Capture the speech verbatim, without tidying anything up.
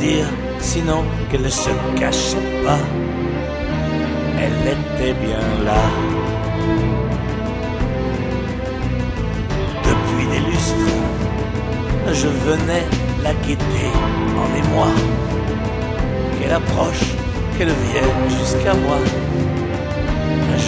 dire, sinon qu'elle ne se cachait pas. Elle était bien là. Depuis des lustres, je venais la guetter en émoi. Qu'elle approche, qu'elle vienne jusqu'à moi. Un